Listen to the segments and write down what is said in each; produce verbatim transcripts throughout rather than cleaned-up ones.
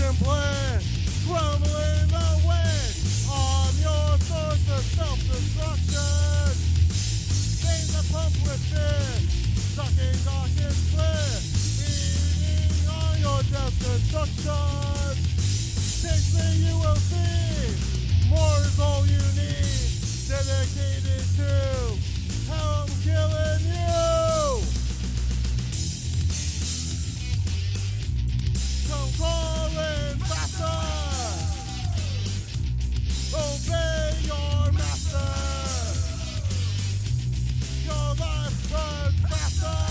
broken plan, crumbling away on your source of self-destruction. Things that pump within, sucking toxins clear, feeding on your destruction. Taste me, you will see, more is all you need, dedicated to how I'm killing you. Come crawling faster, obey your master. Your life burns faster,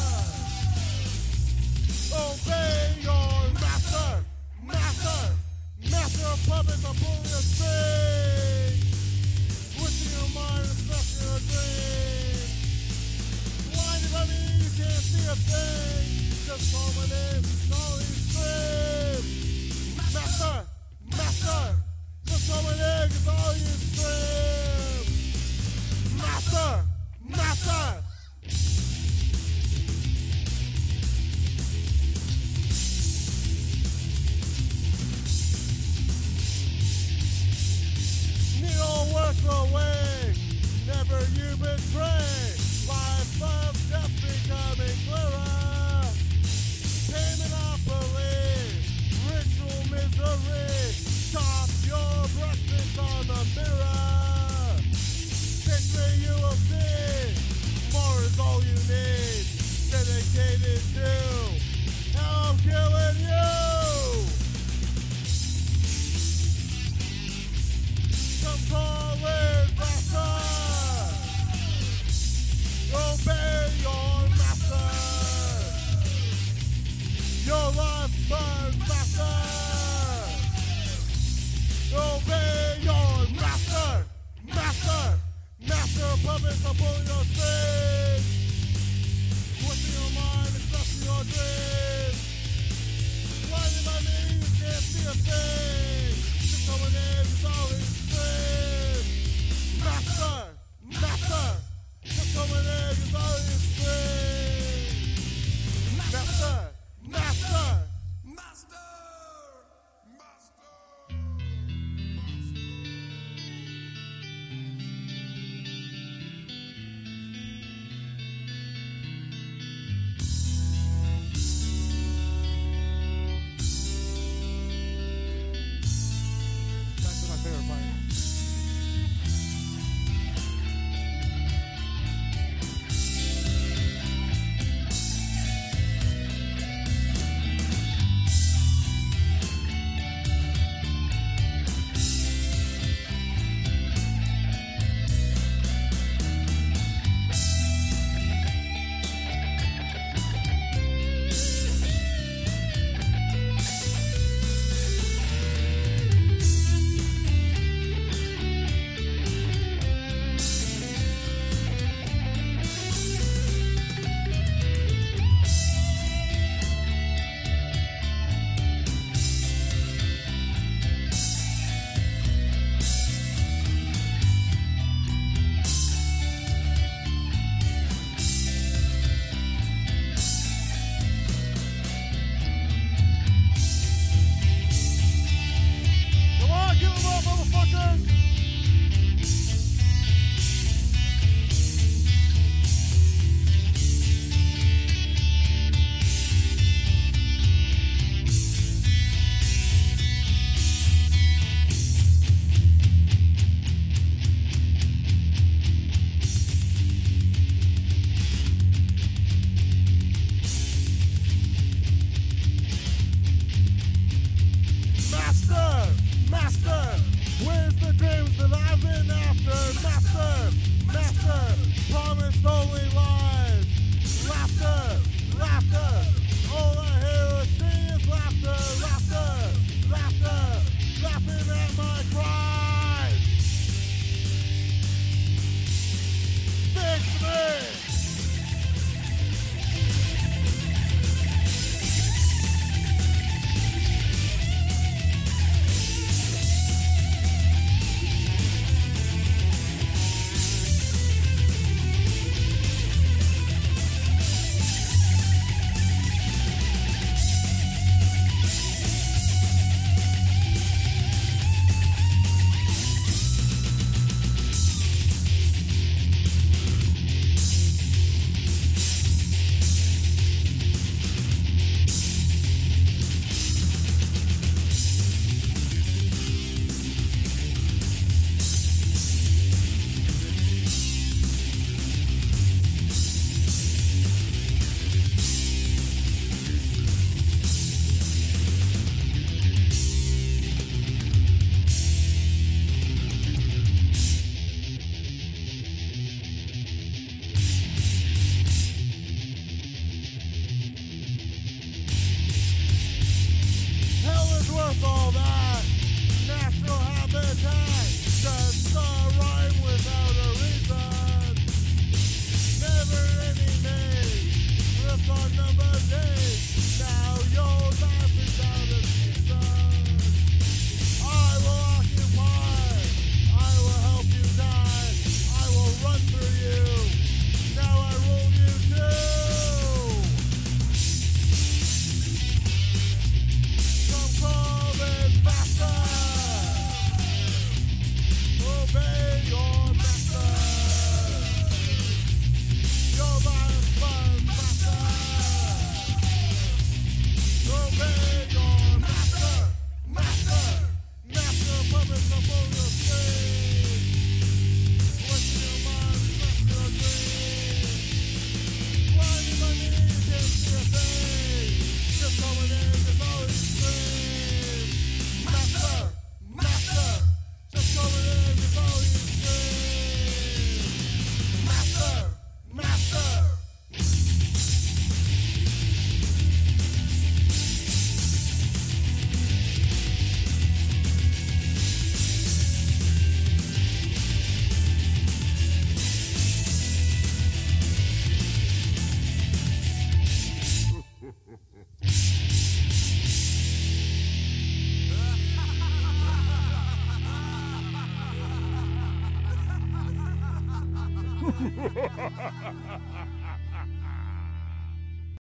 obey your master. Master, master of puppets, I'm pulling your string, twisting your mind and stuffing your dreams. Blinded by me, you can't see a thing. Just call my name, call these scream. Master, master, just call my name, cause all you scream. Master, master. Needle works away, never you betray. Life of death becoming clearer. Pain monopoly, ritual misery. Chop your breakfast on the mirror. Picture you will see, more is all you need. Dedicated to how I'm killing you. Come calling faster, obey your master. Your life burns faster, obey your master. Master, master of puppets, I'm pulling your strings, twisting your mind and crushing your dreams. Blinded by me, you can't see a thing. Just coming in, it's all these screams. Master, master, just coming in, it's all these screams. Master, master, master, master. That's my favorite part.